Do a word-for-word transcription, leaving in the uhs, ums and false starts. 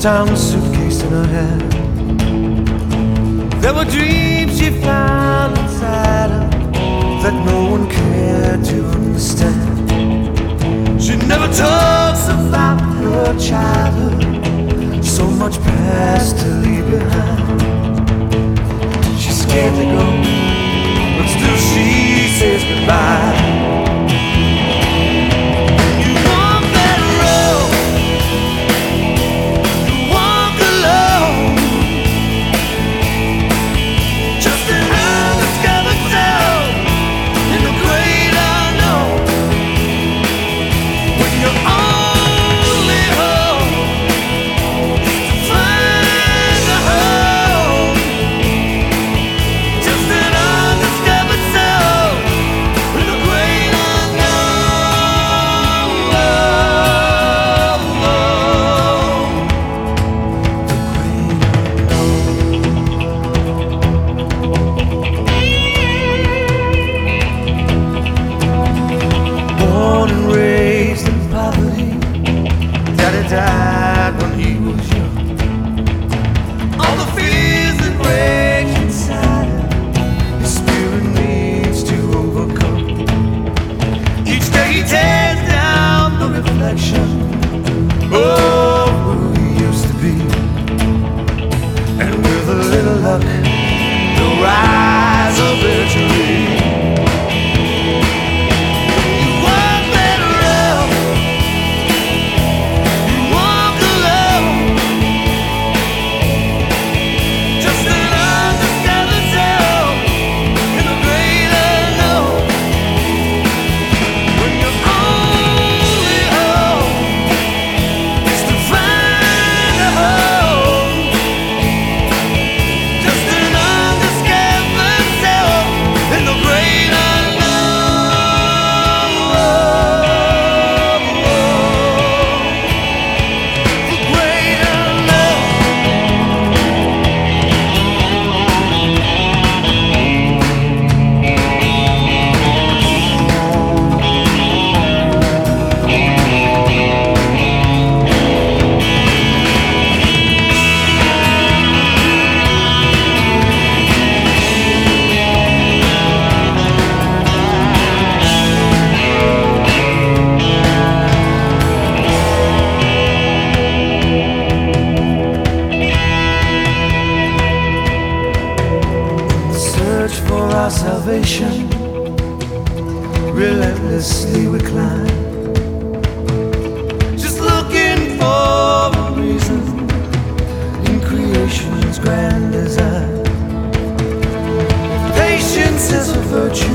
town suitcase in her hand. There were dreams she found inside her that no one cared to understand. She never talks about her childhood, so much past to leave behind. She's scared to go, but still she says goodbye. Died when he was young. All the fears that rage inside him, his spirit needs to overcome. Each day he tears down the reflection of who he used to be, and with a little luck, he'll rise eventually. For our salvation, relentlessly we climb, just looking for a reason in creation's grand design. Patience is a virtue